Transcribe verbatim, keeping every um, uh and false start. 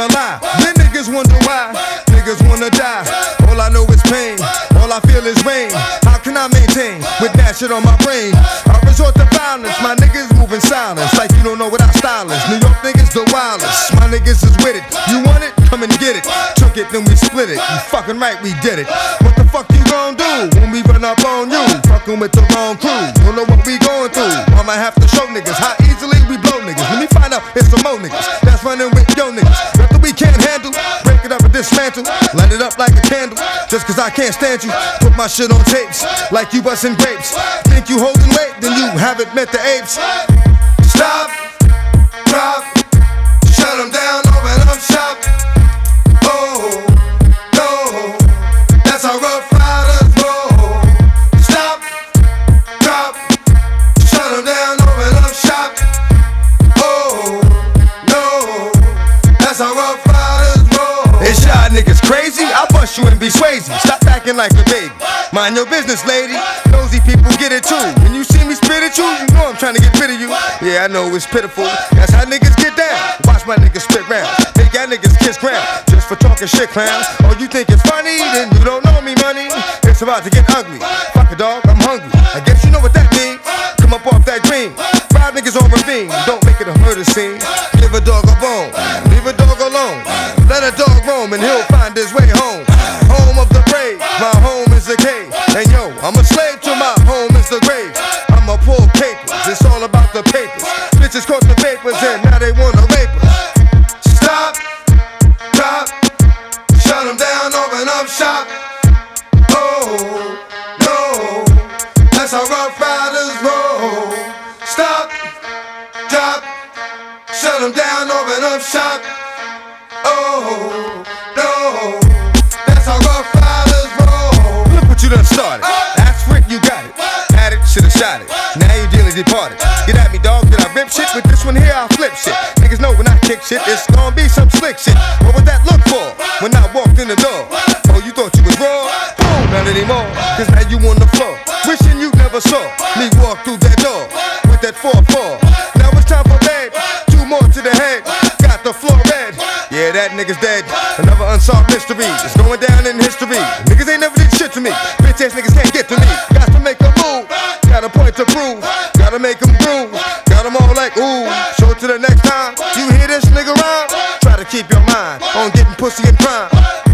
a lie. Then niggas wonder why. Niggas wanna die. All I know is pain. All I feel is rain. How can I maintain with that shit on my brain? I resort to violence. My niggas moving silence like you don't know what our style is. New York niggas the wildest. My niggas is with it. You want it? Come and get it. Took it, then we split it. You fucking right, we did it. What the fuck you gon' do when we run up on you? Fucking with the wrong crew. Don't know what we going through. I'ma have to show niggas how easily we blow niggas. Let me find out it's some more niggas that's running with yo niggas. Nothing we can't handle. Break it up and dismantle. Light it up like a candle. Just cause I can't stand you. Put my shit on tapes like you bustin' grapes. Think you holding weight, then you haven't met the apes. Stop, drop, shut them down, open up shop. Oh, no, that's how Rough Riders roll. Stop, drop, shut them down, open up shop. Oh, no, that's how Rough Riders roll. Is y'all niggas crazy? I'll bust you and be Swayze. Stop acting like a baby. Mind your business, lady. Nosy people get it too. When you see me spit at you, you know I'm trying to get rid of you. Yeah, I know it's pitiful. That's how niggas get down. Watch my niggas spit round. Make y'all niggas kiss ground. Just for talking shit, clown. Oh, you think it's funny? Then you don't know me, money. It's about to get ugly. Fuck a dog, I'm hungry. I guess you know what that means. Come up off that green. Five niggas on ravine. Don't make it a murder scene. Give a dog a bone. Leave a dog alone. Let a dog roam and he'll find his way home. Home of the brave. My home is a cave. And yo, I'm a slave to my home is the grave. I'm a pull papers. It's all about the papers. Bitches caught the papers and now they wanna rape us. Stop, drop, shut them down, open up shop. Oh, no, that's how Rough Riders roll. Stop, drop, shut them down, open up shop. Oh, no, that's how Rough Riders roll. Look what you done started. That's Rick, you got it. Had it, should've shot it. Now you dearly departed. Get at me, dog. Did I rip shit? With this one here, I'll flip shit. Niggas know when I kick shit, it's gonna be some slick shit. What would that look for when I walked in the door? Oh, you thought you was raw? Boom, not anymore. Cause now you on the floor. Wishing you never saw me walk through that door with that four four. Now it's time for bed. Two more to the head. Got the floor red. Yeah, that nigga's dead. Another unsolved mystery. It's going down in history. Niggas ain't never did shit to me. Bitch ass niggas can't get to me. Got to make a move. Got a point to prove. Gotta make them groove. Got them all like ooh. So to the next time you hear this nigga rhyme, try to keep your mind on getting pussy and crime.